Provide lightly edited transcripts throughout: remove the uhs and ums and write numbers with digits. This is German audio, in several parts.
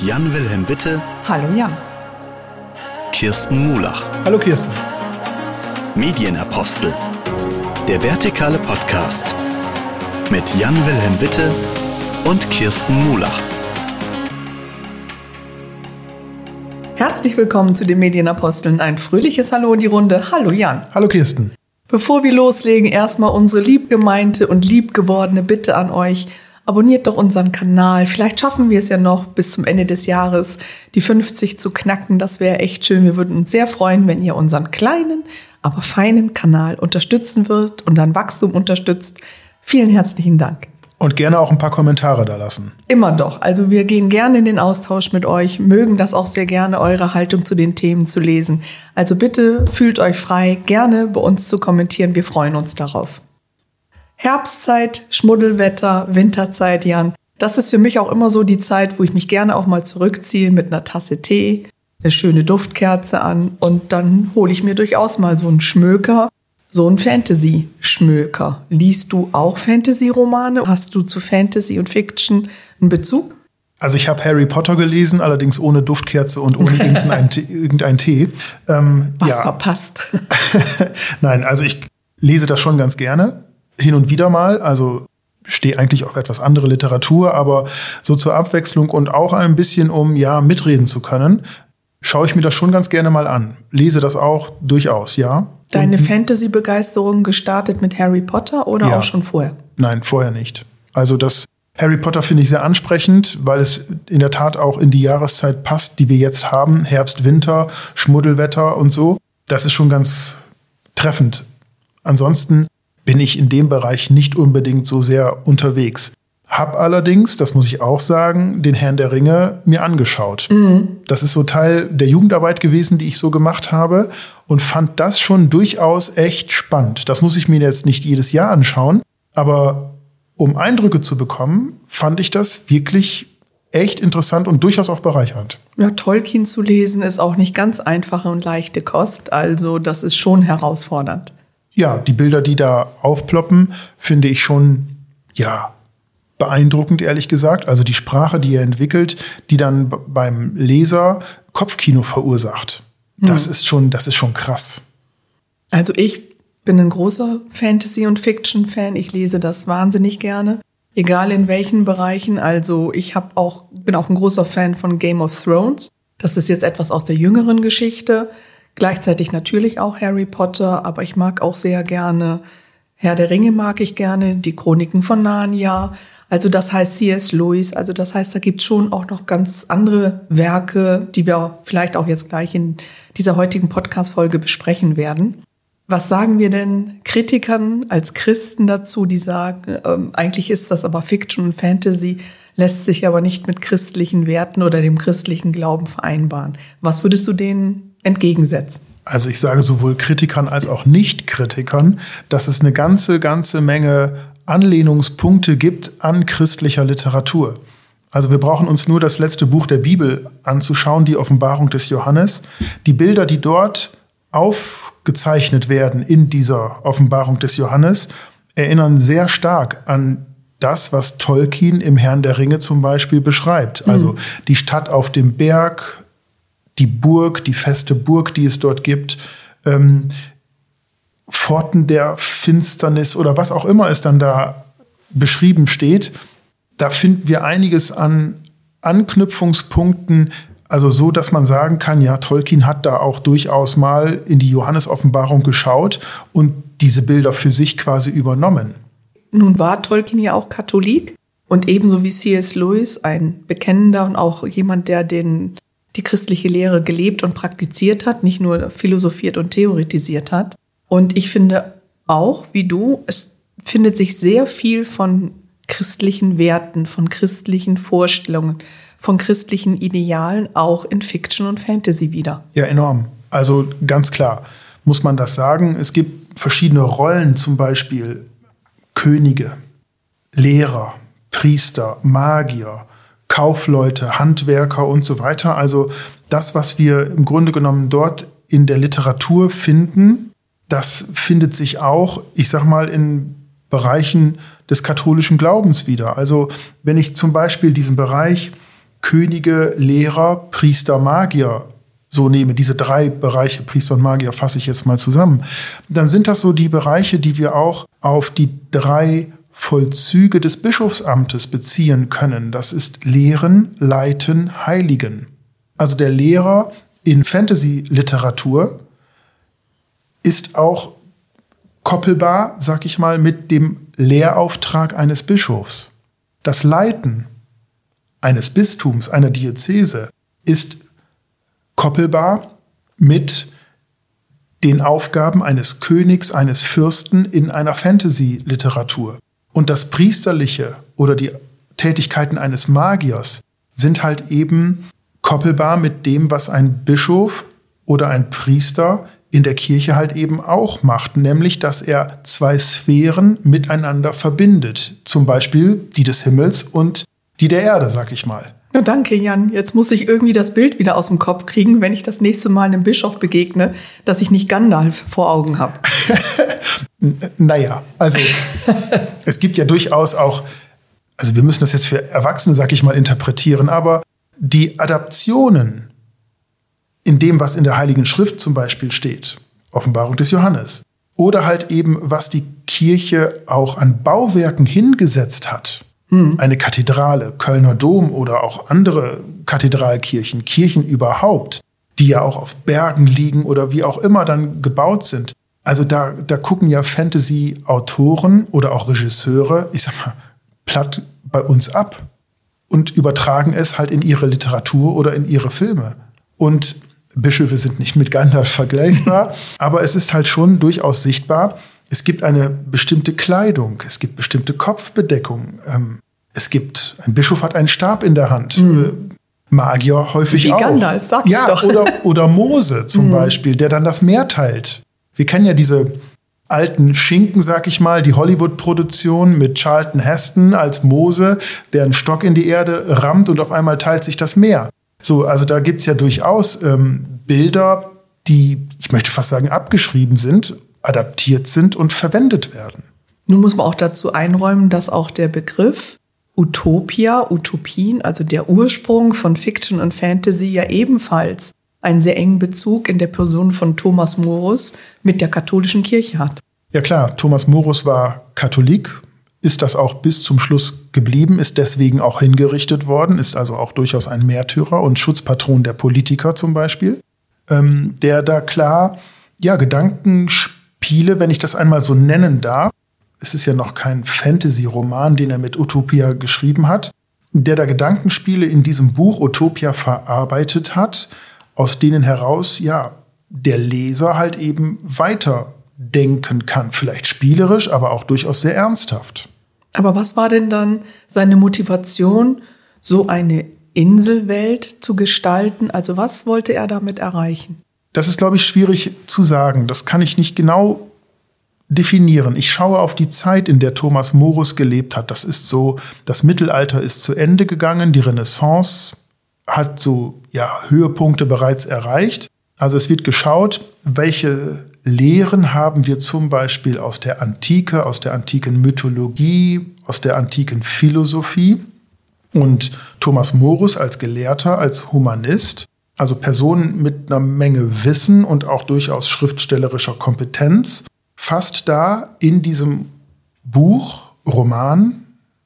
Jan Wilhelm Witte. Hallo Jan. Kirsten Mulach. Hallo Kirsten. Medienapostel. Der vertikale Podcast. Mit Jan Wilhelm Witte und Kirsten Mulach. Herzlich willkommen zu den Medienaposteln. Ein fröhliches Hallo in die Runde. Hallo Jan. Hallo Kirsten. Bevor wir loslegen, erstmal unsere liebgemeinte und liebgewordene Bitte an euch. Abonniert doch unseren Kanal. Vielleicht schaffen wir es ja noch bis zum Ende des Jahres, die 50 zu knacken. Das wäre echt schön. Wir würden uns sehr freuen, wenn ihr unseren kleinen, aber feinen Kanal unterstützen würdet und dann Wachstum unterstützt. Vielen herzlichen Dank. Und gerne auch ein paar Kommentare da lassen. Immer doch. Also wir gehen gerne in den Austausch mit euch, mögen das auch sehr gerne, eure Haltung zu den Themen zu lesen. Also bitte fühlt euch frei, gerne bei uns zu kommentieren. Wir freuen uns darauf. Herbstzeit, Schmuddelwetter, Winterzeit, Jan. Das ist für mich auch immer so die Zeit, wo ich mich gerne auch mal zurückziehe mit einer Tasse Tee, eine schöne Duftkerze an und dann hole ich mir durchaus mal so einen Schmöker, so einen Fantasy-Schmöker. Liest du auch Fantasy-Romane? Hast du zu Fantasy und Fiction einen Bezug? Also ich habe Harry Potter gelesen, allerdings ohne Duftkerze und ohne irgendein Tee. Was verpasst? Nein, also ich lese das schon ganz gerne. Hin und wieder mal, also stehe eigentlich auf etwas andere Literatur, aber so zur Abwechslung und auch ein bisschen, um mitreden zu können, schaue ich mir das schon ganz gerne mal an. Lese das auch durchaus, ja. Deine Fantasy-Begeisterung gestartet mit Harry Potter oder auch schon vorher? Nein, vorher nicht. Also das Harry Potter finde ich sehr ansprechend, weil es in der Tat auch in die Jahreszeit passt, die wir jetzt haben. Herbst, Winter, Schmuddelwetter und so. Das ist schon ganz treffend. Ansonsten bin ich in dem Bereich nicht unbedingt so sehr unterwegs. Hab allerdings, das muss ich auch sagen, den Herrn der Ringe mir angeschaut. Das ist so Teil der Jugendarbeit gewesen, die ich so gemacht habe und fand das schon durchaus echt spannend. Das muss ich mir jetzt nicht jedes Jahr anschauen, aber um Eindrücke zu bekommen, fand ich das wirklich echt interessant und durchaus auch bereichernd. Ja, Tolkien zu lesen ist auch nicht ganz einfache und leichte Kost, also das ist schon herausfordernd. Ja, die Bilder, die da aufploppen, finde ich schon, beeindruckend, ehrlich gesagt. Also die Sprache, die er entwickelt, die dann beim Leser Kopfkino verursacht. Das ist schon krass. Also ich bin ein großer Fantasy- und Fiction-Fan. Ich lese das wahnsinnig gerne. Egal in welchen Bereichen. Also ich bin auch ein großer Fan von Game of Thrones. Das ist jetzt etwas aus der jüngeren Geschichte. Gleichzeitig natürlich auch Harry Potter, aber ich mag auch sehr gerne Herr der Ringe mag ich gerne, die Chroniken von Narnia. Also das heißt C.S. Lewis, also das heißt, da gibt es schon auch noch ganz andere Werke, die wir vielleicht auch jetzt gleich in dieser heutigen Podcast-Folge besprechen werden. Was sagen wir denn Kritikern als Christen dazu, die sagen, eigentlich ist das aber Fiction und Fantasy, lässt sich aber nicht mit christlichen Werten oder dem christlichen Glauben vereinbaren. Was würdest du denen entgegensetzen? Also ich sage sowohl Kritikern als auch Nicht-Kritikern, dass es eine ganze Menge Anlehnungspunkte gibt an christlicher Literatur. Also wir brauchen uns nur das letzte Buch der Bibel anzuschauen, die Offenbarung des Johannes. Die Bilder, die dort aufgezeichnet werden in dieser Offenbarung des Johannes, erinnern sehr stark an das, was Tolkien im Herrn der Ringe zum Beispiel beschreibt. Also die Stadt auf dem Berg, die Burg, die feste Burg, die es dort gibt, Pforten der Finsternis oder was auch immer es dann da beschrieben steht, da finden wir einiges an Anknüpfungspunkten, also so, dass man sagen kann, ja, Tolkien hat da auch durchaus mal in die Johannes-Offenbarung geschaut und diese Bilder für sich quasi übernommen. Nun war Tolkien ja auch Katholik und ebenso wie C.S. Lewis ein Bekennender und auch jemand, der die christliche Lehre gelebt und praktiziert hat, nicht nur philosophiert und theoretisiert hat. Und ich finde auch, wie du, es findet sich sehr viel von christlichen Werten, von christlichen Vorstellungen, von christlichen Idealen auch in Fiction und Fantasy wieder. Ja, enorm. Also ganz klar muss man das sagen. Es gibt verschiedene Rollen, zum Beispiel Könige, Lehrer, Priester, Magier, Kaufleute, Handwerker und so weiter. Also das, was wir im Grunde genommen dort in der Literatur finden, das findet sich auch, ich sag mal, in Bereichen des katholischen Glaubens wieder. Also wenn ich zum Beispiel diesen Bereich Könige, Lehrer, Priester, Magier so nehme, diese 3 Bereiche, Priester und Magier, fasse ich jetzt mal zusammen, dann sind das so die Bereiche, die wir auch auf die 3 Vollzüge des Bischofsamtes beziehen können. Das ist Lehren, Leiten, Heiligen. Also der Lehrer in Fantasy-Literatur ist auch koppelbar, sag ich mal, mit dem Lehrauftrag eines Bischofs. Das Leiten eines Bistums, einer Diözese, ist koppelbar mit den Aufgaben eines Königs, eines Fürsten in einer Fantasy-Literatur. Und das Priesterliche oder die Tätigkeiten eines Magiers sind halt eben koppelbar mit dem, was ein Bischof oder ein Priester in der Kirche halt eben auch macht, nämlich, dass er 2 Sphären miteinander verbindet. Zum Beispiel die des Himmels und die der Erde, sag ich mal. Ja, danke, Jan. Jetzt muss ich irgendwie das Bild wieder aus dem Kopf kriegen, wenn ich das nächste Mal einem Bischof begegne, dass ich nicht Gandalf vor Augen habe. Naja, also es gibt ja durchaus auch, also wir müssen das jetzt für Erwachsene, sag ich mal, interpretieren, aber die Adaptionen in dem, was in der Heiligen Schrift zum Beispiel steht, Offenbarung des Johannes, oder halt eben, was die Kirche auch an Bauwerken hingesetzt hat, eine Kathedrale, Kölner Dom oder auch andere Kathedralkirchen, Kirchen überhaupt, die ja auch auf Bergen liegen oder wie auch immer dann gebaut sind. Also da gucken ja Fantasy-Autoren oder auch Regisseure, ich sag mal, platt bei uns ab und übertragen es halt in ihre Literatur oder in ihre Filme. Und Bischöfe sind nicht mit Gandalf vergleichbar, aber es ist halt schon durchaus sichtbar, es gibt eine bestimmte Kleidung, es gibt bestimmte Kopfbedeckungen. Ein Bischof hat einen Stab in der Hand. Magier häufig auch. Wie Gandalf, sag ich doch. Oder Mose zum Beispiel, der dann das Meer teilt. Wir kennen ja diese alten Schinken, sag ich mal, die Hollywood-Produktion mit Charlton Heston als Mose, der einen Stock in die Erde rammt und auf einmal teilt sich das Meer. So, also da gibt's ja durchaus Bilder, die, ich möchte fast sagen, abgeschrieben sind, adaptiert sind und verwendet werden. Nun muss man auch dazu einräumen, dass auch der Begriff Utopia, Utopien, also der Ursprung von Fiction und Fantasy ja ebenfalls einen sehr engen Bezug in der Person von Thomas Morus mit der katholischen Kirche hat. Ja klar, Thomas Morus war Katholik, ist das auch bis zum Schluss geblieben, ist deswegen auch hingerichtet worden, ist also auch durchaus ein Märtyrer und Schutzpatron der Politiker zum Beispiel, der da klar, ja, Gedankenspiele, wenn ich das einmal so nennen darf, es ist ja noch kein Fantasy-Roman, den er mit Utopia geschrieben hat, der da Gedankenspiele in diesem Buch Utopia verarbeitet hat, aus denen heraus, ja, der Leser halt eben weiterdenken kann. Vielleicht spielerisch, aber auch durchaus sehr ernsthaft. Aber was war denn dann seine Motivation, so eine Inselwelt zu gestalten? Also was wollte er damit erreichen? Das ist, glaube ich, schwierig zu sagen. Das kann ich nicht genau definieren. Ich schaue auf die Zeit, in der Thomas Morus gelebt hat. Das ist so, das Mittelalter ist zu Ende gegangen, die Renaissance hat so, ja, Höhepunkte bereits erreicht. Also es wird geschaut, welche Lehren haben wir zum Beispiel aus der Antike, aus der antiken Mythologie, aus der antiken Philosophie. Und Thomas Morus als Gelehrter, als Humanist, also Person mit einer Menge Wissen und auch durchaus schriftstellerischer Kompetenz, fasst da in diesem Buch, Roman,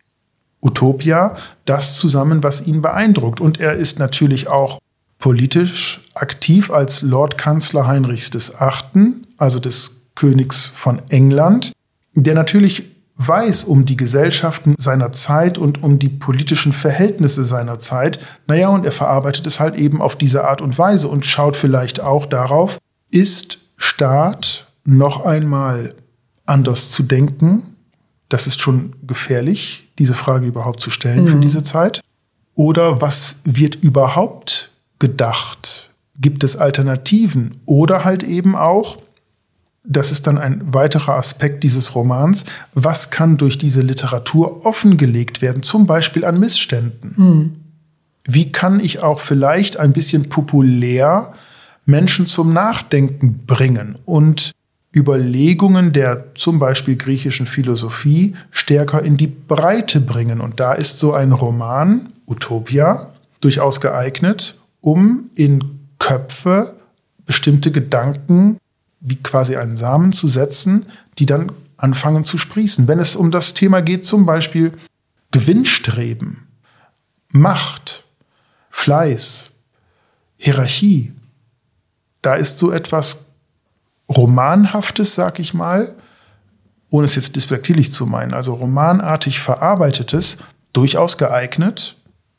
Utopia, das zusammen, was ihn beeindruckt. Und er ist natürlich auch politisch aktiv als Lordkanzler Heinrichs VIII., also des Königs von England, der natürlich weiß um die Gesellschaften seiner Zeit und um die politischen Verhältnisse seiner Zeit. Naja, und er verarbeitet es halt eben auf diese Art und Weise und schaut vielleicht auch darauf, ist Staat noch einmal anders zu denken? Das ist schon gefährlich, diese Frage überhaupt zu stellen für diese Zeit. Oder was wird überhaupt gedacht? Gibt es Alternativen? Oder halt eben auch, das ist dann ein weiterer Aspekt dieses Romans, was kann durch diese Literatur offengelegt werden, zum Beispiel an Missständen? Wie kann ich auch vielleicht ein bisschen populär Menschen zum Nachdenken bringen und Überlegungen der zum Beispiel griechischen Philosophie stärker in die Breite bringen? Und da ist so ein Roman, Utopia, durchaus geeignet, um in Köpfe bestimmte Gedanken wie quasi einen Samen zu setzen, die dann anfangen zu sprießen. Wenn es um das Thema geht, zum Beispiel Gewinnstreben, Macht, Fleiß, Hierarchie, da ist so etwas Romanhaftes, sag ich mal, ohne es jetzt despektierlich zu meinen, also romanartig Verarbeitetes, durchaus geeignet,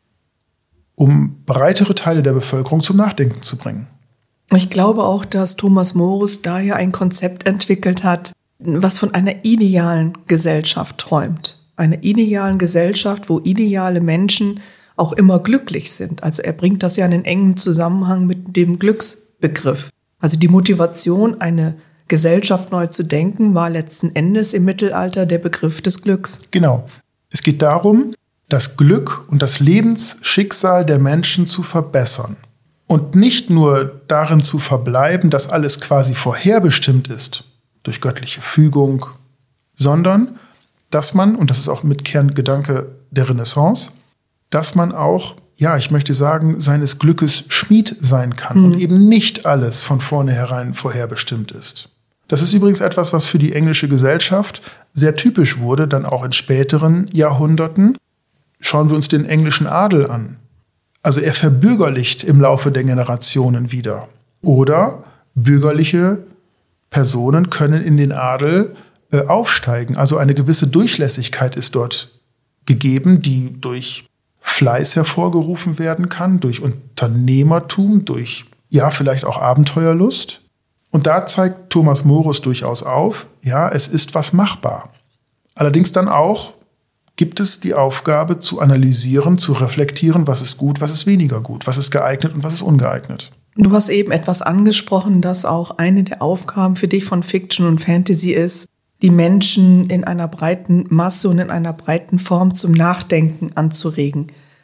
um breitere Teile der Bevölkerung zum Nachdenken zu bringen. Ich glaube auch, dass Thomas Morus daher ein Konzept entwickelt hat, was von einer idealen Gesellschaft träumt. Einer idealen Gesellschaft, wo ideale Menschen auch immer glücklich sind. Also er bringt das ja in einen engen Zusammenhang mit dem Glücksbegriff. Also die Motivation, eine Gesellschaft neu zu denken, war letzten Endes im Mittelalter der Begriff des Glücks. Genau. Es geht darum, das Glück und das Lebensschicksal der Menschen zu verbessern. Und nicht nur darin zu verbleiben, dass alles quasi vorherbestimmt ist, durch göttliche Fügung, sondern dass man, und das ist auch mit Kerngedanke der Renaissance, dass man auch, ja, ich möchte sagen, seines Glückes Schmied sein kann und eben nicht alles von vornherein vorherbestimmt ist. Das ist übrigens etwas, was für die englische Gesellschaft sehr typisch wurde, dann auch in späteren Jahrhunderten. Schauen wir uns den englischen Adel an. Also er verbürgerlicht im Laufe der Generationen wieder. Oder bürgerliche Personen können in den Adel aufsteigen. Also eine gewisse Durchlässigkeit ist dort gegeben, die durch Fleiß hervorgerufen werden kann, durch Unternehmertum, durch, ja, vielleicht auch Abenteuerlust. Und da zeigt Thomas Morus durchaus auf, ja, es ist was machbar. Allerdings dann auch gibt es die Aufgabe zu analysieren, zu reflektieren, was ist gut, was ist weniger gut, was ist geeignet und was ist ungeeignet. Du hast eben etwas angesprochen, dass auch eine der Aufgaben für dich von Fiction und Fantasy ist, die Menschen in einer breiten Masse und in einer breiten Form zum Nachdenken anzuregen.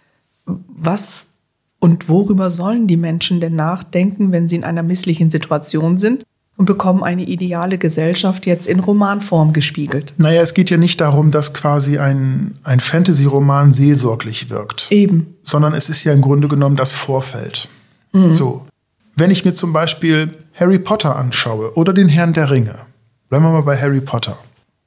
Was und worüber sollen die Menschen denn nachdenken, wenn sie in einer misslichen Situation sind und bekommen eine ideale Gesellschaft jetzt in Romanform gespiegelt? Naja, es geht ja nicht darum, dass quasi ein Fantasy-Roman seelsorglich wirkt. Eben. Sondern es ist ja im Grunde genommen das Vorfeld. So. Wenn ich mir zum Beispiel Harry Potter anschaue oder den Herrn der Ringe, bleiben wir mal bei Harry Potter.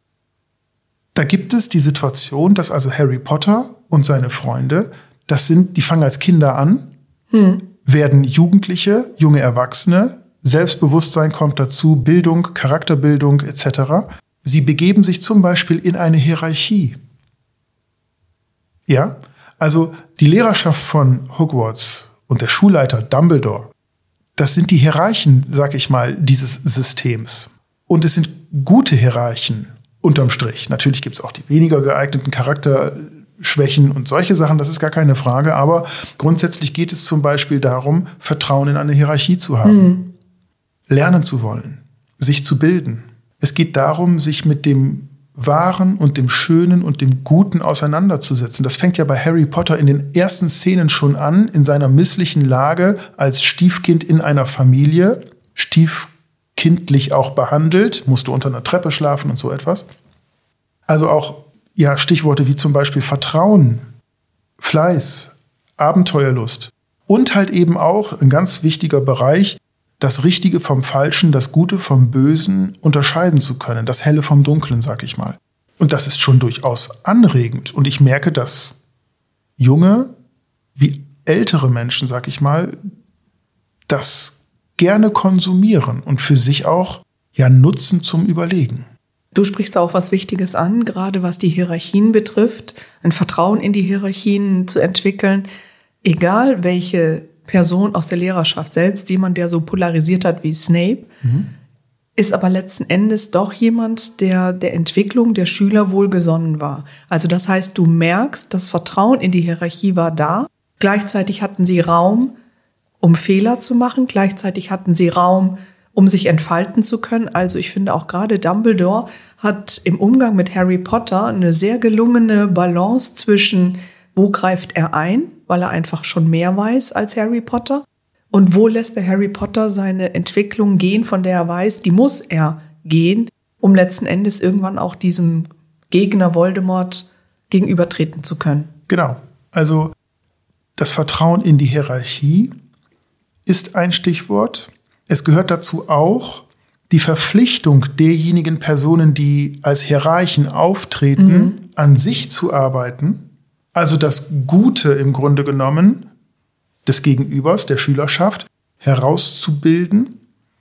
Da gibt es die Situation, dass also Harry Potter und seine Freunde, die fangen als Kinder an, werden Jugendliche, junge Erwachsene, Selbstbewusstsein kommt dazu, Bildung, Charakterbildung etc. Sie begeben sich zum Beispiel in eine Hierarchie. Ja, also die Lehrerschaft von Hogwarts und der Schulleiter Dumbledore, das sind die Hierarchen, sag ich mal, dieses Systems. Und es sind gute Hierarchen, unterm Strich. Natürlich gibt es auch die weniger geeigneten Charakterschwächen und solche Sachen, das ist gar keine Frage. Aber grundsätzlich geht es zum Beispiel darum, Vertrauen in eine Hierarchie zu haben. Lernen zu wollen, sich zu bilden. Es geht darum, sich mit dem Wahren und dem Schönen und dem Guten auseinanderzusetzen. Das fängt ja bei Harry Potter in den ersten Szenen schon an, in seiner misslichen Lage als Stiefkind in einer Familie, stiefkindlich auch behandelt, musste unter einer Treppe schlafen und so etwas. Also auch, ja, Stichworte wie zum Beispiel Vertrauen, Fleiß, Abenteuerlust und halt eben auch ein ganz wichtiger Bereich, das Richtige vom Falschen, das Gute vom Bösen unterscheiden zu können, das Helle vom Dunklen, sag ich mal. Und das ist schon durchaus anregend. Und ich merke, dass junge wie ältere Menschen, sag ich mal, das gerne konsumieren und für sich auch ja nutzen zum Überlegen. Du sprichst auch was Wichtiges an, gerade was die Hierarchien betrifft, ein Vertrauen in die Hierarchien zu entwickeln, egal welche Person aus der Lehrerschaft, selbst jemand, der so polarisiert hat wie Snape, ist aber letzten Endes doch jemand, der der Entwicklung der Schüler wohlgesonnen war. Also das heißt, du merkst, das Vertrauen in die Hierarchie war da. Gleichzeitig hatten sie Raum, um Fehler zu machen. Gleichzeitig hatten sie Raum, um sich entfalten zu können. Also ich finde auch gerade Dumbledore hat im Umgang mit Harry Potter eine sehr gelungene Balance zwischen, wo greift er ein, weil er einfach schon mehr weiß als Harry Potter, und wo lässt der Harry Potter seine Entwicklung gehen, von der er weiß, die muss er gehen, um letzten Endes irgendwann auch diesem Gegner Voldemort gegenübertreten zu können. Genau. Also Das Vertrauen in die Hierarchie ist ein Stichwort. Es gehört dazu auch die Verpflichtung derjenigen Personen, die als Hierarchen auftreten, an sich zu arbeiten. Also das Gute im Grunde genommen des Gegenübers, der Schülerschaft, herauszubilden.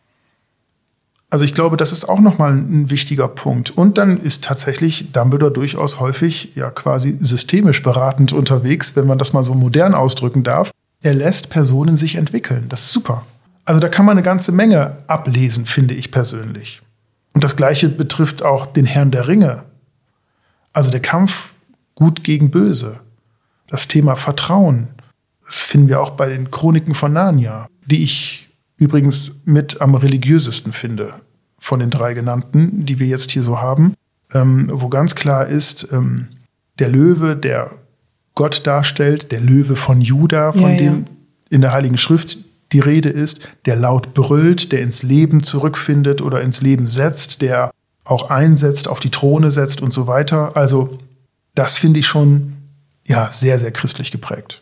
Also ich glaube, das ist auch nochmal ein wichtiger Punkt. Und dann ist tatsächlich Dumbledore durchaus häufig ja quasi systemisch beratend unterwegs, wenn man das mal so modern ausdrücken darf. Er lässt Personen sich entwickeln. Das ist super. Also da kann man eine ganze Menge ablesen, finde ich persönlich. Und das Gleiche betrifft auch den Herrn der Ringe. Also der Kampf Gut gegen Böse. Das Thema Vertrauen. Das finden wir auch bei den Chroniken von Narnia, die ich übrigens mit am religiösesten finde von den 3 genannten, die wir jetzt hier so haben, wo ganz klar ist, der Löwe, der Gott darstellt, der Löwe von Juda, von dem in der Heiligen Schrift die Rede ist, der laut brüllt, der ins Leben zurückfindet oder ins Leben setzt, der auch einsetzt, auf die Throne setzt und so weiter. Also das finde ich schon sehr, sehr christlich geprägt.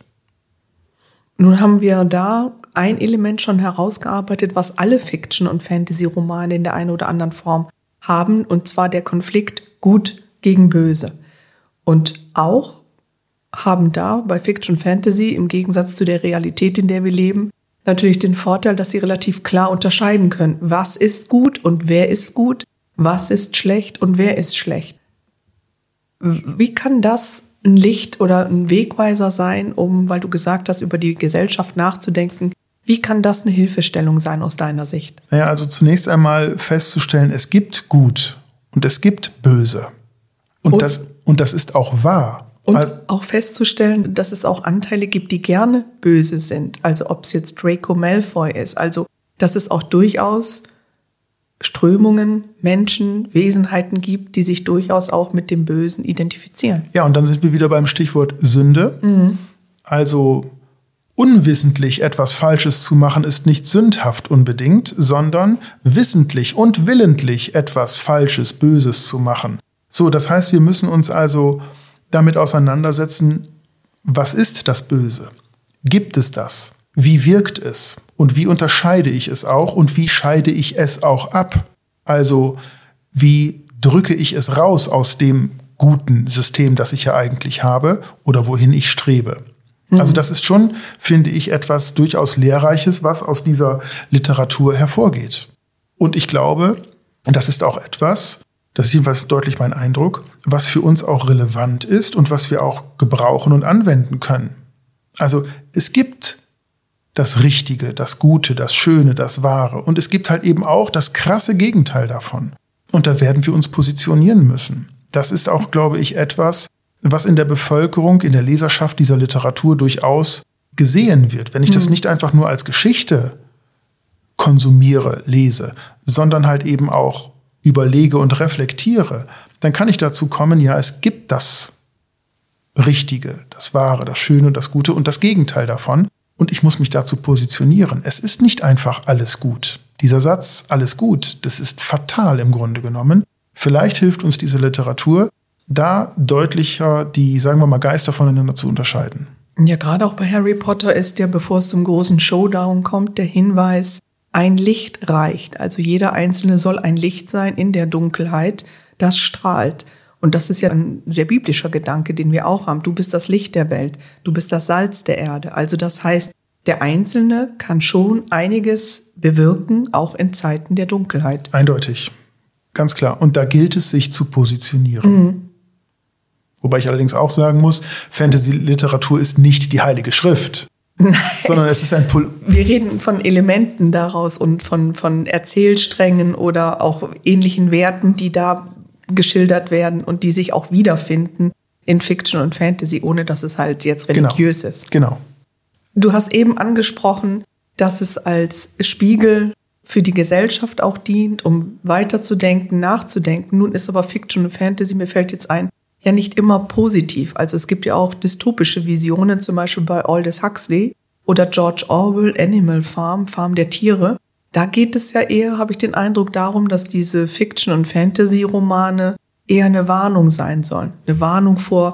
Nun haben wir da ein Element schon herausgearbeitet, was alle Fiction- und Fantasy-Romane in der einen oder anderen Form haben, und zwar der Konflikt Gut gegen Böse. Und auch haben da bei Fiction Fantasy im Gegensatz zu der Realität, in der wir leben, natürlich den Vorteil, dass sie relativ klar unterscheiden können, was ist gut und wer ist gut, was ist schlecht und wer ist schlecht. Wie kann das ein Licht oder ein Wegweiser sein, weil du gesagt hast, über die Gesellschaft nachzudenken? Wie kann das eine Hilfestellung sein aus deiner Sicht? Naja, also zunächst einmal festzustellen, es gibt Gut und es gibt Böse. Und das ist auch wahr. Und auch festzustellen, dass es auch Anteile gibt, die gerne böse sind. Also ob es jetzt Draco Malfoy ist. Also dass es auch durchaus Strömungen, Menschen, Wesenheiten gibt, die sich durchaus auch mit dem Bösen identifizieren. Ja, und dann sind wir wieder beim Stichwort Sünde. Also unwissentlich etwas Falsches zu machen, ist nicht sündhaft unbedingt, sondern wissentlich und willentlich etwas Falsches, Böses zu machen. So, das heißt, wir müssen uns also damit auseinandersetzen, was ist das Böse? Gibt es das? Wie wirkt es? Und wie unterscheide ich es auch? Und wie scheide ich es auch ab? Also, wie drücke ich es raus aus dem guten System, das ich ja eigentlich habe oder wohin ich strebe? Also das ist schon, finde ich, etwas durchaus Lehrreiches, was aus dieser Literatur hervorgeht. Und ich glaube, das ist auch etwas, das ist jedenfalls deutlich mein Eindruck, was für uns auch relevant ist und was wir auch gebrauchen und anwenden können. Also es gibt das Richtige, das Gute, das Schöne, das Wahre. Und es gibt halt eben auch das krasse Gegenteil davon. Und da werden wir uns positionieren müssen. Das ist auch, glaube ich, etwas, was in der Bevölkerung, in der Leserschaft dieser Literatur durchaus gesehen wird. Wenn ich das nicht einfach nur als Geschichte konsumiere, lese, sondern halt eben auch überlege und reflektiere, dann kann ich dazu kommen, ja, es gibt das Richtige, das Wahre, das Schöne, das Gute und das Gegenteil davon. Und ich muss mich dazu positionieren. Es ist nicht einfach alles gut. Dieser Satz, alles gut, das ist fatal im Grunde genommen. Vielleicht hilft uns diese Literatur, da deutlicher die, sagen wir mal, Geister voneinander zu unterscheiden. Ja, gerade auch bei Harry Potter ist ja, bevor es zum großen Showdown kommt, der Hinweis, ein Licht reicht. Also jeder Einzelne soll ein Licht sein in der Dunkelheit, das strahlt. Und das ist ja ein sehr biblischer Gedanke, den wir auch haben. Du bist das Licht der Welt, du bist das Salz der Erde. Also das heißt, der Einzelne kann schon einiges bewirken, auch in Zeiten der Dunkelheit. Eindeutig, ganz klar. Und da gilt es, sich zu positionieren. Wobei ich allerdings auch sagen muss, Fantasy-Literatur ist nicht die Heilige Schrift. Sondern es ist ein Wir reden von Elementen daraus und von Erzählsträngen oder auch ähnlichen Werten, die da geschildert werden und die sich auch wiederfinden in Fiction und Fantasy, ohne dass es halt jetzt religiös ist. Genau. Du hast eben angesprochen, dass es als Spiegel für die Gesellschaft auch dient, um weiterzudenken, nachzudenken. Nun ist aber Fiction und Fantasy, mir fällt jetzt ein, ja nicht immer positiv. Also es gibt ja auch dystopische Visionen, zum Beispiel bei Aldous Huxley oder George Orwell, Animal Farm, Farm der Tiere. Da geht es ja eher, habe ich den Eindruck, darum, dass diese Fiction- und Fantasy-Romane eher eine Warnung sein sollen. Eine Warnung vor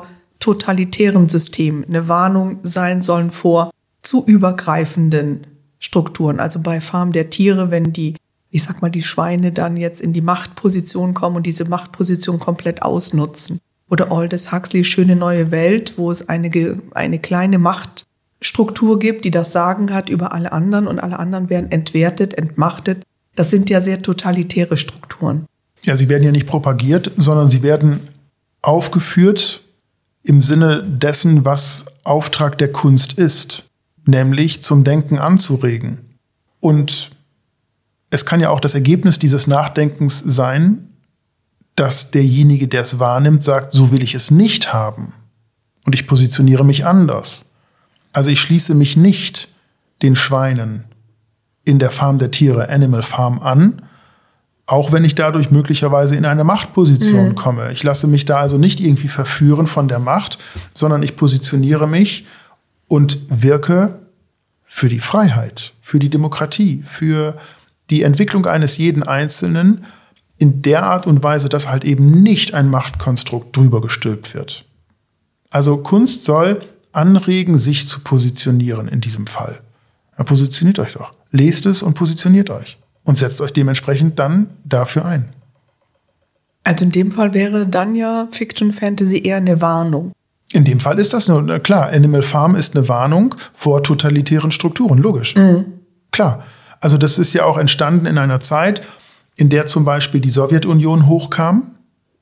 totalitären Systemen eine Warnung sein sollen vor zu übergreifenden Strukturen. Also bei Farm der Tiere, wenn die Schweine dann jetzt in die Machtposition kommen und diese Machtposition komplett ausnutzen. Oder Aldous Huxley Schöne neue Welt, wo es eine kleine Machtstruktur gibt, die das Sagen hat über alle anderen und alle anderen werden entwertet, entmachtet. Das sind ja sehr totalitäre Strukturen. Ja, sie werden ja nicht propagiert, sondern sie werden aufgeführt im Sinne dessen, was Auftrag der Kunst ist, nämlich zum Denken anzuregen. Und es kann ja auch das Ergebnis dieses Nachdenkens sein, dass derjenige, der es wahrnimmt, sagt, so will ich es nicht haben. Und ich positioniere mich anders. Also ich schließe mich nicht den Schweinen in der Farm der Tiere, Animal Farm, an, auch wenn ich dadurch möglicherweise in eine Machtposition komme. Ich lasse mich da also nicht irgendwie verführen von der Macht, sondern ich positioniere mich und wirke für die Freiheit, für die Demokratie, für die Entwicklung eines jeden Einzelnen in der Art und Weise, dass halt eben nicht ein Machtkonstrukt drüber gestülpt wird. Also Kunst soll anregen, sich zu positionieren in diesem Fall. Ja, positioniert euch doch. Lest es und positioniert euch. Und setzt euch dementsprechend dann dafür ein. Also in dem Fall wäre dann ja Fiction Fantasy eher eine Warnung. In dem Fall ist das klar. Animal Farm ist eine Warnung vor totalitären Strukturen, logisch. Klar. Also das ist ja auch entstanden in einer Zeit, in der zum Beispiel die Sowjetunion hochkam.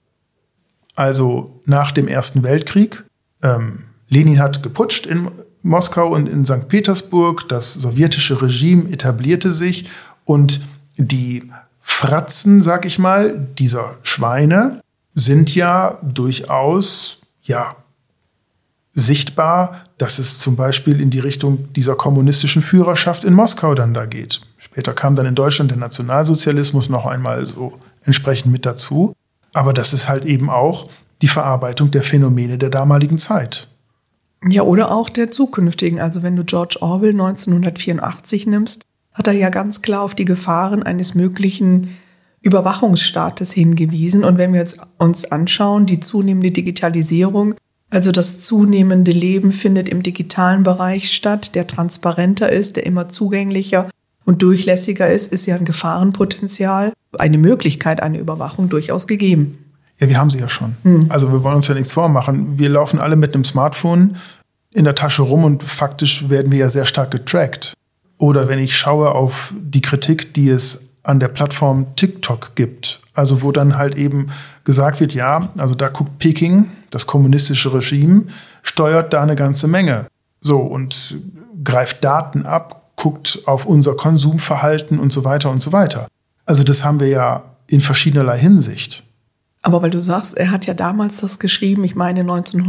Also nach dem Ersten Weltkrieg. Lenin hat geputscht in Moskau und in St. Petersburg. Das sowjetische Regime etablierte sich. Und die Fratzen, sag ich mal, dieser Schweine sind ja durchaus sichtbar, dass es zum Beispiel in die Richtung dieser kommunistischen Führerschaft in Moskau dann da geht. Später kam dann in Deutschland der Nationalsozialismus noch einmal so entsprechend mit dazu. Aber das ist halt eben auch die Verarbeitung der Phänomene der damaligen Zeit. Ja, oder auch der zukünftigen. Also wenn du George Orwell 1984 nimmst, hat er ja ganz klar auf die Gefahren eines möglichen Überwachungsstaates hingewiesen. Und wenn wir jetzt uns anschauen, die zunehmende Digitalisierung, also das zunehmende Leben findet im digitalen Bereich statt, der transparenter ist, der immer zugänglicher und durchlässiger ist ja ein Gefahrenpotenzial, eine Möglichkeit, eine Überwachung durchaus gegeben. Ja, wir haben sie ja schon. Also wir wollen uns ja nichts vormachen. Wir laufen alle mit einem Smartphone in der Tasche rum und faktisch werden wir ja sehr stark getrackt. Oder wenn ich schaue auf die Kritik, die es an der Plattform TikTok gibt, also wo dann halt eben gesagt wird, ja, also da guckt Peking, das kommunistische Regime, steuert da eine ganze Menge. So, und greift Daten ab, guckt auf unser Konsumverhalten und so weiter und so weiter. Also das haben wir ja in verschiedenerlei Hinsicht. Aber weil du sagst, er hat ja damals das geschrieben, ich meine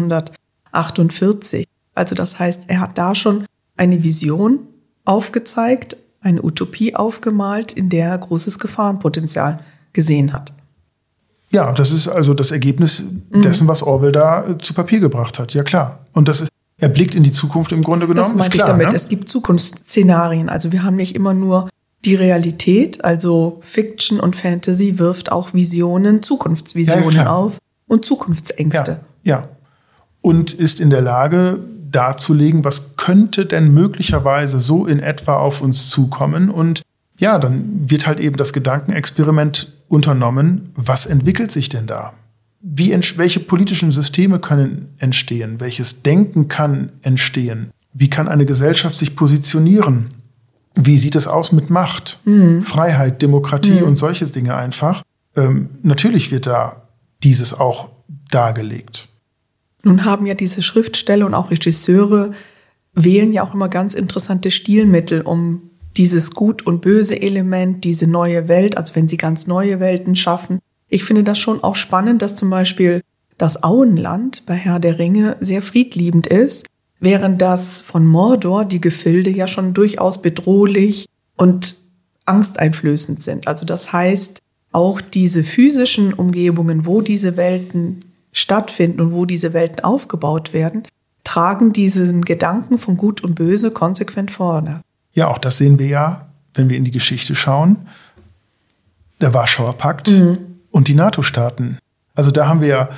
1948. Also das heißt, er hat da schon eine Vision aufgezeigt, eine Utopie aufgemalt, in der er großes Gefahrenpotenzial gesehen hat. Ja, das ist also das Ergebnis dessen, was Orwell da zu Papier gebracht hat. Ja, klar. Und er blickt in die Zukunft im Grunde genommen. Das meinte ich damit. Ne? Es gibt Zukunftsszenarien. Also wir haben nicht immer nur die Realität, also Fiction und Fantasy wirft auch Visionen, Zukunftsvisionen auf und Zukunftsängste. Ja. Und ist in der Lage darzulegen, was könnte denn möglicherweise so in etwa auf uns zukommen. Und ja, dann wird halt eben das Gedankenexperiment unternommen, was entwickelt sich denn da? Welche politischen Systeme können entstehen? Welches Denken kann entstehen? Wie kann eine Gesellschaft sich positionieren? Wie sieht es aus mit Macht, Freiheit, Demokratie und solche Dinge einfach? Natürlich wird da dieses auch dargelegt. Nun haben ja diese Schriftsteller und auch Regisseure wählen ja auch immer ganz interessante Stilmittel, um dieses Gut- und Böse-Element, diese neue Welt, also wenn sie ganz neue Welten schaffen. Ich finde das schon auch spannend, dass zum Beispiel das Auenland bei Herr der Ringe sehr friedliebend ist, während das von Mordor die Gefilde ja schon durchaus bedrohlich und angsteinflößend sind. Also das heißt, auch diese physischen Umgebungen, wo diese Welten stattfinden und wo diese Welten aufgebaut werden, tragen diesen Gedanken von Gut und Böse konsequent vorne. Ja, auch das sehen wir ja, wenn wir in die Geschichte schauen. Der Warschauer Pakt und die NATO-Staaten. Also da haben wir ja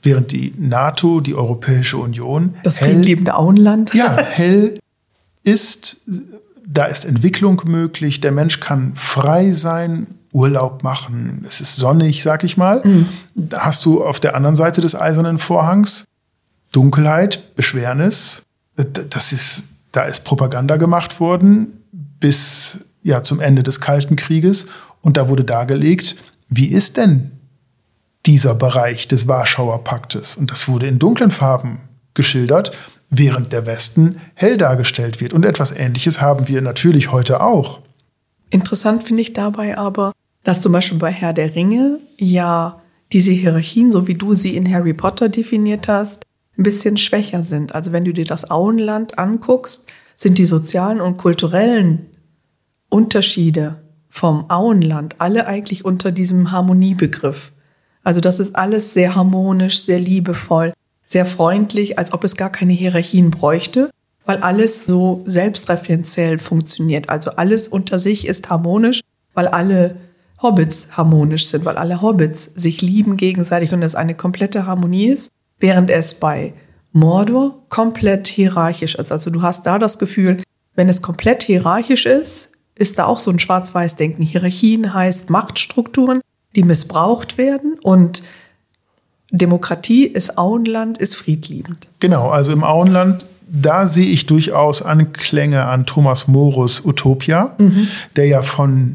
während die NATO, die Europäische Union, das friedliebende Auenland, hell ist, da ist Entwicklung möglich, der Mensch kann frei sein, Urlaub machen, es ist sonnig, sag ich mal. Da hast du auf der anderen Seite des eisernen Vorhangs Dunkelheit, Beschwernis, da ist Propaganda gemacht worden bis zum Ende des Kalten Krieges und da wurde dargelegt, wie ist denn dieser Bereich des Warschauer Paktes? Und das wurde in dunklen Farben geschildert, während der Westen hell dargestellt wird. Und etwas Ähnliches haben wir natürlich heute auch. Interessant finde ich dabei aber, dass zum Beispiel bei Herr der Ringe diese Hierarchien, so wie du sie in Harry Potter definiert hast, ein bisschen schwächer sind. Also wenn du dir das Auenland anguckst, sind die sozialen und kulturellen Unterschiede vom Auenland alle eigentlich unter diesem Harmoniebegriff. Also das ist alles sehr harmonisch, sehr liebevoll, sehr freundlich, als ob es gar keine Hierarchien bräuchte, weil alles so selbstreferenziell funktioniert. Also alles unter sich ist harmonisch, weil alle Hobbits harmonisch sind, weil alle Hobbits sich lieben gegenseitig und es eine komplette Harmonie ist, während es bei Mordor komplett hierarchisch ist. Also du hast da das Gefühl, wenn es komplett hierarchisch ist da auch so ein Schwarz-Weiß-Denken. Hierarchien heißt Machtstrukturen, die missbraucht werden, und Demokratie ist Auenland, ist friedliebend. Genau, also im Auenland, da sehe ich durchaus Anklänge an Thomas Moros Utopia, der ja von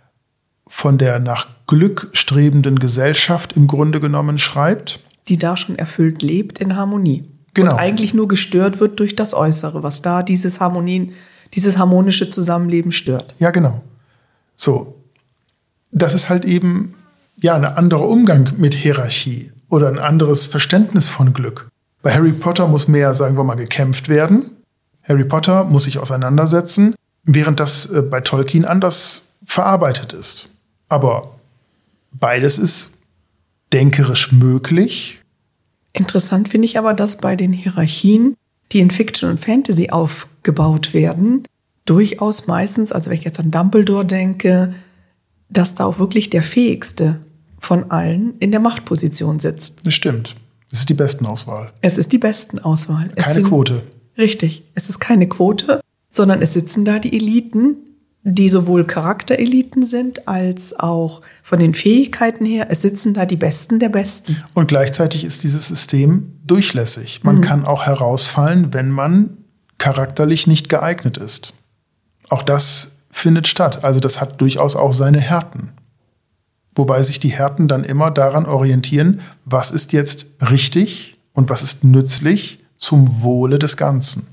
der nach Glück strebenden Gesellschaft im Grunde genommen schreibt. Die da schon erfüllt lebt in Harmonie. Genau. Und eigentlich nur gestört wird durch das Äußere, was da dieses harmonische Zusammenleben stört. Ja, genau. So, das ist halt eben ein anderer Umgang mit Hierarchie oder ein anderes Verständnis von Glück. Bei Harry Potter muss mehr, sagen wir mal, gekämpft werden. Harry Potter muss sich auseinandersetzen, während das bei Tolkien anders verarbeitet ist. Aber beides ist denkerisch möglich. Interessant finde ich aber, dass bei den Hierarchien, die in Fiction und Fantasy aufgebaut werden, durchaus meistens, also wenn ich jetzt an Dumbledore denke, dass da auch wirklich der Fähigste von allen in der Machtposition sitzt. Das stimmt. Das ist die Bestenauswahl. Es ist die Bestenauswahl. Keine Quote. Richtig. Es ist keine Quote, sondern es sitzen da die Eliten, die sowohl Charaktereliten sind, als auch von den Fähigkeiten her. Es sitzen da die Besten der Besten. Und gleichzeitig ist dieses System durchlässig. Man kann auch herausfallen, wenn man charakterlich nicht geeignet ist. Auch das findet statt. Also das hat durchaus auch seine Härten. Wobei sich die Härten dann immer daran orientieren, was ist jetzt richtig und was ist nützlich zum Wohle des Ganzen.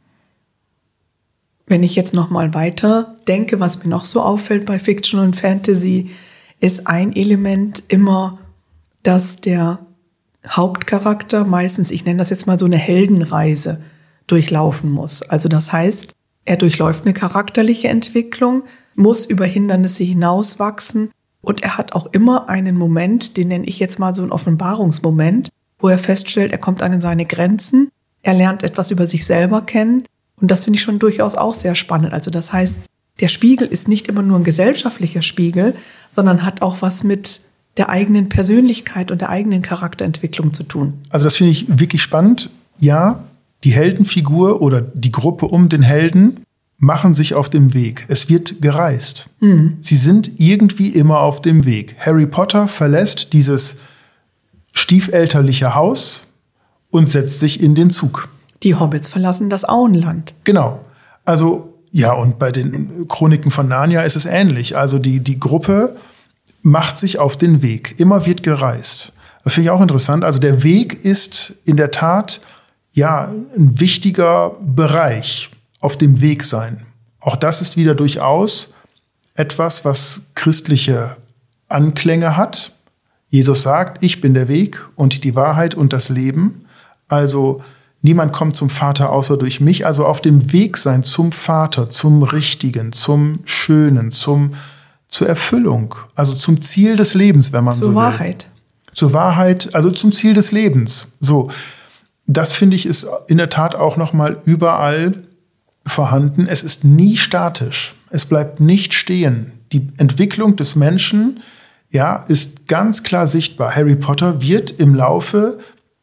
Wenn ich jetzt noch mal weiter denke, was mir noch so auffällt bei Fiction und Fantasy, ist ein Element immer, dass der Hauptcharakter meistens, ich nenne das jetzt mal so eine Heldenreise, durchlaufen muss. Also das heißt, er durchläuft eine charakterliche Entwicklung, muss über Hindernisse hinauswachsen und er hat auch immer einen Moment, den nenne ich jetzt mal so einen Offenbarungsmoment, wo er feststellt, er kommt an seine Grenzen, er lernt etwas über sich selber kennen. Und das finde ich schon durchaus auch sehr spannend. Also das heißt, der Spiegel ist nicht immer nur ein gesellschaftlicher Spiegel, sondern hat auch was mit der eigenen Persönlichkeit und der eigenen Charakterentwicklung zu tun. Also das finde ich wirklich spannend. Ja, die Heldenfigur oder die Gruppe um den Helden machen sich auf dem Weg. Es wird gereist. Sie sind irgendwie immer auf dem Weg. Harry Potter verlässt dieses stiefelterliche Haus und setzt sich in den Zug. Die Hobbits verlassen das Auenland. Genau. Also, ja, und bei den Chroniken von Narnia ist es ähnlich. Also die Gruppe macht sich auf den Weg. Immer wird gereist. Das finde ich auch interessant. Also der Weg ist in der Tat ein wichtiger Bereich, auf dem Weg sein. Auch das ist wieder durchaus etwas, was christliche Anklänge hat. Jesus sagt, ich bin der Weg und die Wahrheit und das Leben. Also niemand kommt zum Vater außer durch mich. Also auf dem Weg sein zum Vater, zum Richtigen, zum Schönen, zur Erfüllung. Also zum Ziel des Lebens, wenn man so will. Zur Wahrheit. Zur Wahrheit, also zum Ziel des Lebens. So, das finde ich ist in der Tat auch noch mal überall vorhanden. Es ist nie statisch. Es bleibt nicht stehen. Die Entwicklung des Menschen, ist ganz klar sichtbar. Harry Potter wird im Laufe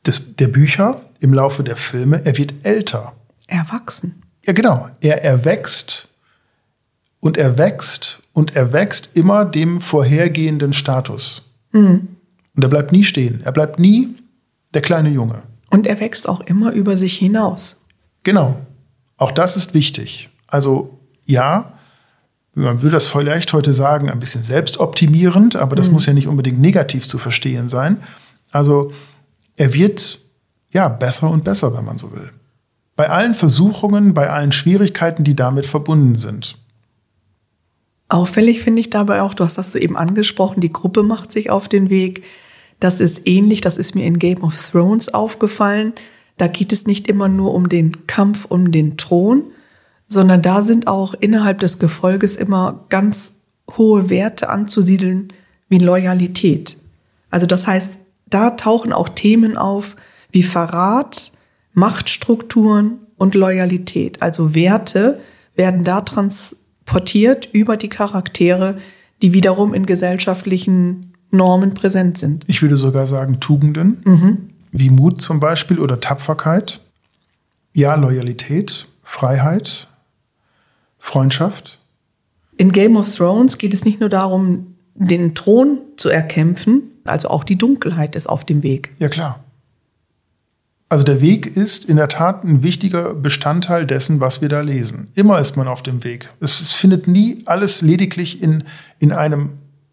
der Bücher im Laufe der Filme, er wird älter. Erwachsen. Ja, genau. Er erwächst und er wächst und er wächst immer dem vorhergehenden Status. Und er bleibt nie stehen. Er bleibt nie der kleine Junge. Und er wächst auch immer über sich hinaus. Genau. Auch das ist wichtig. Also ja, man würde das vielleicht heute sagen, ein bisschen selbstoptimierend, aber das muss ja nicht unbedingt negativ zu verstehen sein. Also er wird ja besser und besser, wenn man so will. Bei allen Versuchungen, bei allen Schwierigkeiten, die damit verbunden sind. Auffällig finde ich dabei auch, das hast du eben angesprochen, die Gruppe macht sich auf den Weg. Das ist ähnlich, das ist mir in Game of Thrones aufgefallen. Da geht es nicht immer nur um den Kampf um den Thron, sondern da sind auch innerhalb des Gefolges immer ganz hohe Werte anzusiedeln wie Loyalität. Also das heißt, da tauchen auch Themen auf wie Verrat, Machtstrukturen und Loyalität. Also Werte werden da transportiert über die Charaktere, die wiederum in gesellschaftlichen Normen präsent sind. Ich würde sogar sagen Tugenden, wie Mut zum Beispiel oder Tapferkeit. Ja, Loyalität, Freiheit, Freundschaft. In Game of Thrones geht es nicht nur darum, den Thron zu erkämpfen, also auch die Dunkelheit ist auf dem Weg. Ja, klar. Also der Weg ist in der Tat ein wichtiger Bestandteil dessen, was wir da lesen. Immer ist man auf dem Weg. Es findet nie alles lediglich in einem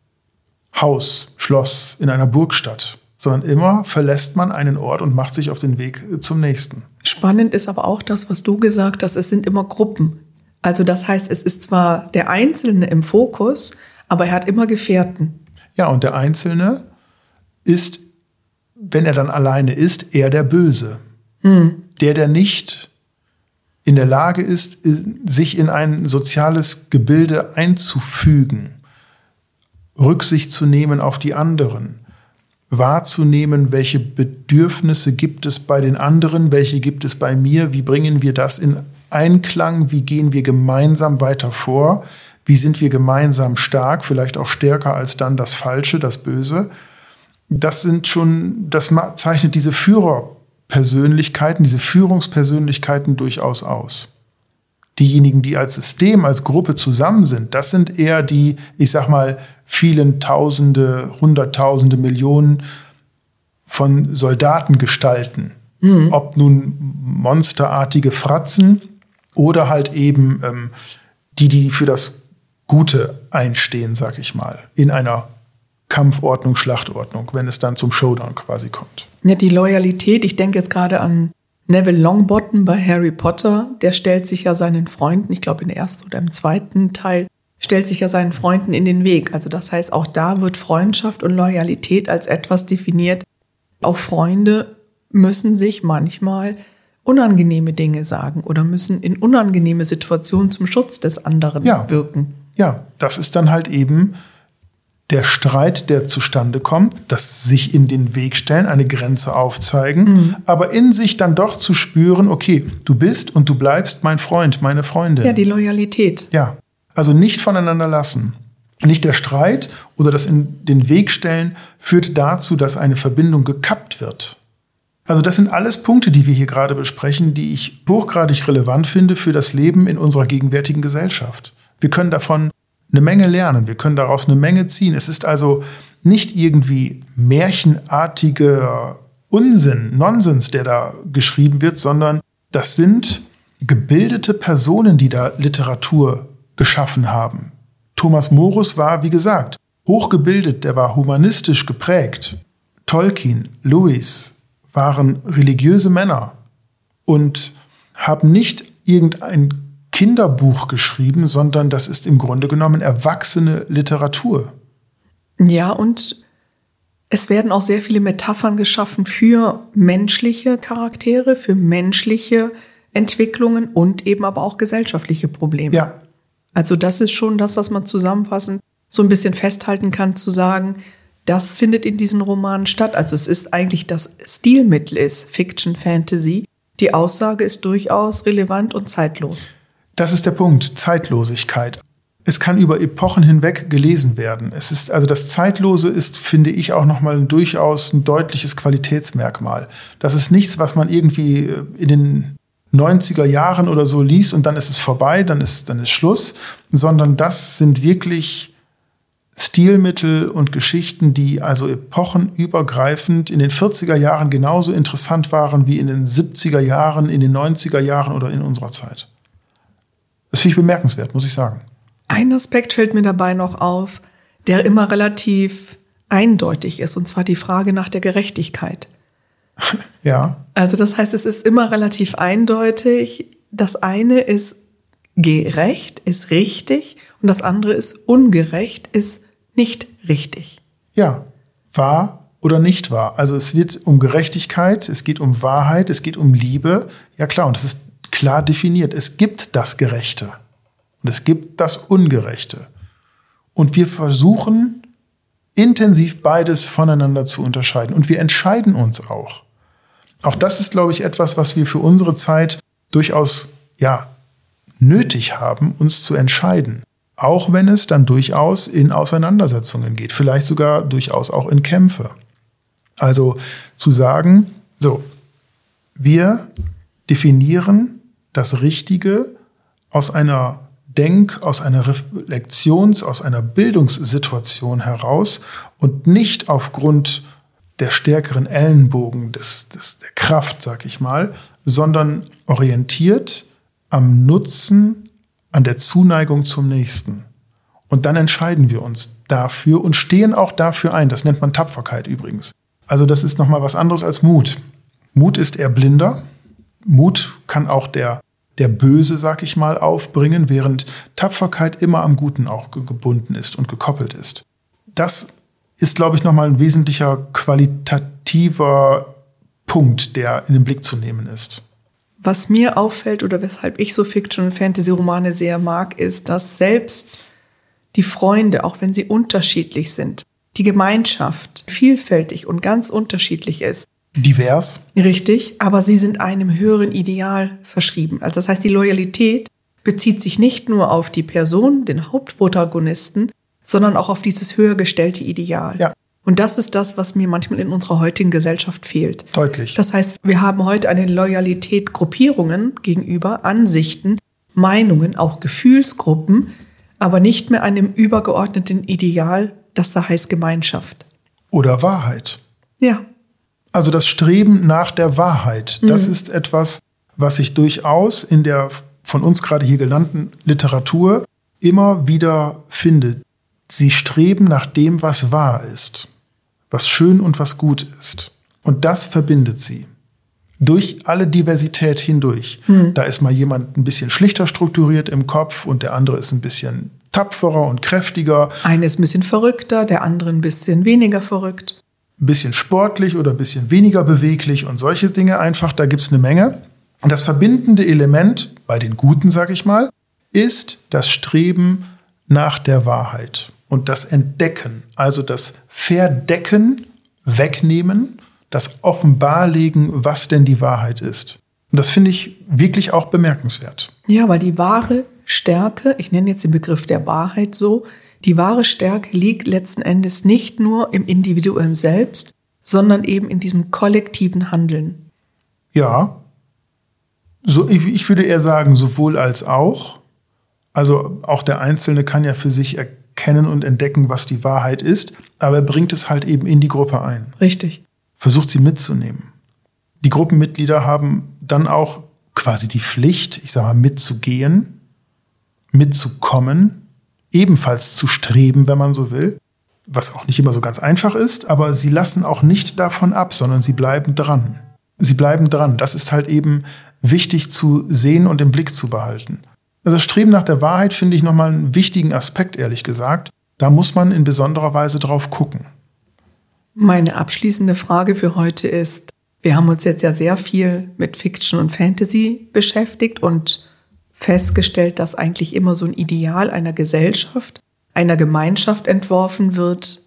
Haus, Schloss, in einer Burg statt, sondern immer verlässt man einen Ort und macht sich auf den Weg zum nächsten. Spannend ist aber auch das, was du gesagt hast, es sind immer Gruppen. Also das heißt, es ist zwar der Einzelne im Fokus, aber er hat immer Gefährten. Ja, und der Einzelne ist, wenn er dann alleine ist, eher der Böse. Der nicht in der Lage ist, sich in ein soziales Gebilde einzufügen, Rücksicht zu nehmen auf die anderen, wahrzunehmen, welche Bedürfnisse gibt es bei den anderen, welche gibt es bei mir, wie bringen wir das in Einklang, wie gehen wir gemeinsam weiter vor, wie sind wir gemeinsam stark, vielleicht auch stärker als dann das Falsche, das Böse. Das zeichnet diese Führerpersönlichkeiten, diese Führungspersönlichkeiten durchaus aus. Diejenigen, die als System, als Gruppe zusammen sind, das sind eher die, ich sag mal, vielen Tausende, Hunderttausende, Millionen von Soldatengestalten. Ob nun monsterartige Fratzen oder halt eben die für das Gute einstehen, sag ich mal, in einer Kampfordnung, Schlachtordnung, wenn es dann zum Showdown quasi kommt. Ja, die Loyalität, ich denke jetzt gerade an Neville Longbottom bei Harry Potter, der stellt sich ja seinen Freunden, ich glaube im ersten oder im zweiten Teil, stellt sich ja seinen Freunden in den Weg. Also das heißt, auch da wird Freundschaft und Loyalität als etwas definiert. Auch Freunde müssen sich manchmal unangenehme Dinge sagen oder müssen in unangenehme Situationen zum Schutz des anderen wirken. Ja, das ist dann halt eben der Streit, der zustande kommt, das sich in den Weg stellen, eine Grenze aufzeigen, aber in sich dann doch zu spüren, okay, du bist und du bleibst mein Freund, meine Freundin. Ja, die Loyalität. Ja, also nicht voneinander lassen. Nicht der Streit oder das in den Weg stellen führt dazu, dass eine Verbindung gekappt wird. Also das sind alles Punkte, die wir hier gerade besprechen, die ich hochgradig relevant finde für das Leben in unserer gegenwärtigen Gesellschaft. Wir können davon eine Menge lernen, wir können daraus eine Menge ziehen. Es ist also nicht irgendwie märchenartiger Unsinn, Nonsens, der da geschrieben wird, sondern das sind gebildete Personen, die da Literatur geschaffen haben. Thomas Morus war, wie gesagt, hochgebildet, der war humanistisch geprägt. Tolkien, Lewis waren religiöse Männer und haben nicht irgendein Kinderbuch geschrieben, sondern das ist im Grunde genommen erwachsene Literatur. Ja, und es werden auch sehr viele Metaphern geschaffen für menschliche Charaktere, für menschliche Entwicklungen und eben aber auch gesellschaftliche Probleme. Ja. Also das ist schon das, was man zusammenfassend so ein bisschen festhalten kann, zu sagen, das findet in diesen Romanen statt. Also es ist eigentlich das Stilmittel ist Fiction, Fantasy. Die Aussage ist durchaus relevant und zeitlos. Das ist der Punkt, Zeitlosigkeit. Es kann über Epochen hinweg gelesen werden. Es ist, also das Zeitlose ist, finde ich, auch nochmal durchaus ein deutliches Qualitätsmerkmal. Das ist nichts, was man irgendwie in den 90er Jahren oder so liest und dann ist es vorbei, dann ist Schluss, sondern das sind wirklich Stilmittel und Geschichten, die also epochenübergreifend in den 40er Jahren genauso interessant waren wie in den 70er Jahren, in den 90er Jahren oder in unserer Zeit. Das finde ich bemerkenswert, muss ich sagen. Ein Aspekt fällt mir dabei noch auf, der immer relativ eindeutig ist, und zwar die Frage nach der Gerechtigkeit. Ja. Also das heißt, es ist immer relativ eindeutig. Das eine ist gerecht, ist richtig, und das andere ist ungerecht, ist nicht richtig. Ja, wahr oder nicht wahr. Also es geht um Gerechtigkeit, es geht um Wahrheit, es geht um Liebe. Ja klar, und das ist klar definiert. Es gibt das Gerechte und es gibt das Ungerechte. Und wir versuchen intensiv beides voneinander zu unterscheiden. Und wir entscheiden uns auch. Auch das ist, glaube ich, etwas, was wir für unsere Zeit durchaus nötig haben, uns zu entscheiden. Auch wenn es dann durchaus in Auseinandersetzungen geht, vielleicht sogar durchaus auch in Kämpfe. Also zu sagen, so, wir definieren das Richtige aus einer aus einer aus einer Bildungssituation heraus und nicht aufgrund der stärkeren Ellenbogen, der Kraft, sag ich mal, sondern orientiert am Nutzen, an der Zuneigung zum Nächsten. Und dann entscheiden wir uns dafür und stehen auch dafür ein. Das nennt man Tapferkeit übrigens. Also das ist nochmal was anderes als Mut. Mut ist eher blinder. Mut kann auch der Böse, sag ich mal, aufbringen, während Tapferkeit immer am Guten auch gebunden ist und gekoppelt ist. Das ist, glaube ich, nochmal ein wesentlicher qualitativer Punkt, der in den Blick zu nehmen ist. Was mir auffällt oder weshalb ich so Fiction- und Fantasy-Romane sehr mag, ist, dass selbst die Freunde, auch wenn sie unterschiedlich sind, die Gemeinschaft vielfältig und ganz unterschiedlich ist. Divers. Richtig, aber sie sind einem höheren Ideal verschrieben. Also das heißt, die Loyalität bezieht sich nicht nur auf die Person, den Hauptprotagonisten, sondern auch auf dieses höher gestellte Ideal. Ja. Und das ist das, was mir manchmal in unserer heutigen Gesellschaft fehlt. Deutlich. Das heißt, wir haben heute eine Loyalität Gruppierungen gegenüber, Ansichten, Meinungen, auch Gefühlsgruppen, aber nicht mehr einem übergeordneten Ideal, das da heißt Gemeinschaft. Oder Wahrheit. Ja. Also das Streben nach der Wahrheit, das ist etwas, was ich durchaus in der von uns gerade hier genannten Literatur immer wieder finde. Sie streben nach dem, was wahr ist, was schön und was gut ist. Und das verbindet sie. Durch alle Diversität hindurch. Da ist mal jemand ein bisschen schlichter strukturiert im Kopf und der andere ist ein bisschen tapferer und kräftiger. Einer ist ein bisschen verrückter, der andere ein bisschen weniger verrückt. Ein bisschen sportlich oder ein bisschen weniger beweglich und solche Dinge einfach, da gibt's eine Menge. Und das verbindende Element bei den Guten, sag ich mal, ist das Streben nach der Wahrheit und das Entdecken, also das Verdecken, Wegnehmen, das Offenbarlegen, was denn die Wahrheit ist. Und das finde ich wirklich auch bemerkenswert. Ja, weil die wahre Stärke, ich nenne jetzt den Begriff der Wahrheit so, die wahre Stärke liegt letzten Endes nicht nur im Individuum selbst, sondern eben in diesem kollektiven Handeln. Ja, so, ich würde eher sagen, sowohl als auch. Also auch der Einzelne kann ja für sich erkennen und entdecken, was die Wahrheit ist, aber er bringt es halt eben in die Gruppe ein. Richtig. Versucht sie mitzunehmen. Die Gruppenmitglieder haben dann auch quasi die Pflicht, ich sage mal, mitzugehen, mitzukommen, ebenfalls zu streben, wenn man so will, was auch nicht immer so ganz einfach ist, aber sie lassen auch nicht davon ab, sondern sie bleiben dran. Sie bleiben dran. Das ist halt eben wichtig zu sehen und im Blick zu behalten. Also das Streben nach der Wahrheit finde ich nochmal einen wichtigen Aspekt, ehrlich gesagt. Da muss man in besonderer Weise drauf gucken. Meine abschließende Frage für heute ist, wir haben uns jetzt ja sehr viel mit Fiction und Fantasy beschäftigt und festgestellt, dass eigentlich immer so ein Ideal einer Gesellschaft, einer Gemeinschaft entworfen wird.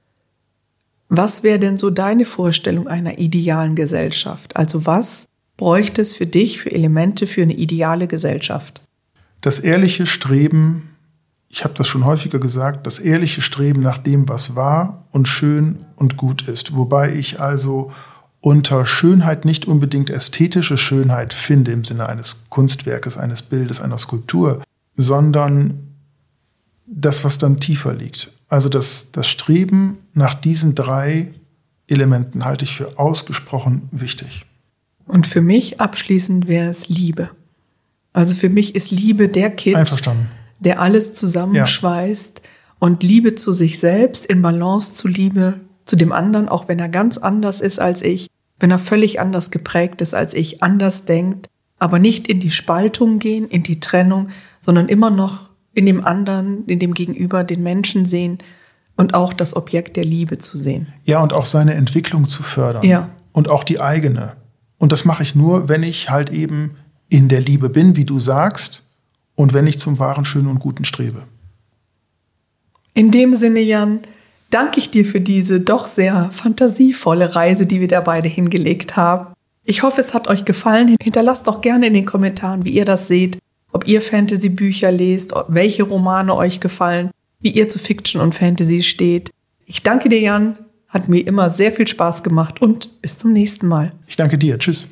Was wäre denn so deine Vorstellung einer idealen Gesellschaft? Also was bräuchte es für dich, für Elemente für eine ideale Gesellschaft? Das ehrliche Streben, ich habe das schon häufiger gesagt, das ehrliche Streben nach dem, was wahr und schön und gut ist. Wobei ich also unter Schönheit nicht unbedingt ästhetische Schönheit finde im Sinne eines Kunstwerkes, eines Bildes, einer Skulptur, sondern das, was dann tiefer liegt. Also das Streben nach diesen 3 Elementen halte ich für ausgesprochen wichtig. Und für mich abschließend wäre es Liebe. Also für mich ist Liebe der Kit, der alles zusammenschweißt und Liebe zu sich selbst in Balance zu Liebe zu dem anderen, auch wenn er ganz anders ist als ich, wenn er völlig anders geprägt ist als ich, anders denkt, aber nicht in die Spaltung gehen, in die Trennung, sondern immer noch in dem anderen, in dem Gegenüber den Menschen sehen und auch das Objekt der Liebe zu sehen. Ja, und auch seine Entwicklung zu fördern. Ja. Und auch die eigene. Und das mache ich nur, wenn ich halt eben in der Liebe bin, wie du sagst, und wenn ich zum wahren, schönen und guten strebe. In dem Sinne, Jan, danke ich dir für diese doch sehr fantasievolle Reise, die wir da beide hingelegt haben. Ich hoffe, es hat euch gefallen. Hinterlasst doch gerne in den Kommentaren, wie ihr das seht, ob ihr Fantasy-Bücher lest, welche Romane euch gefallen, wie ihr zu Fiction und Fantasy steht. Ich danke dir, Jan. Hat mir immer sehr viel Spaß gemacht und bis zum nächsten Mal. Ich danke dir. Tschüss.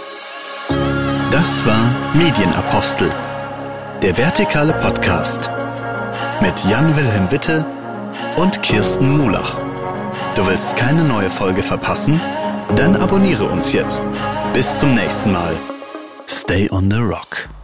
Das war Medienapostel, der vertikale Podcast mit Jan-Wilhelm Witte und Kirsten Mulach. Du willst keine neue Folge verpassen? Dann abonniere uns jetzt. Bis zum nächsten Mal. Stay on the Rock.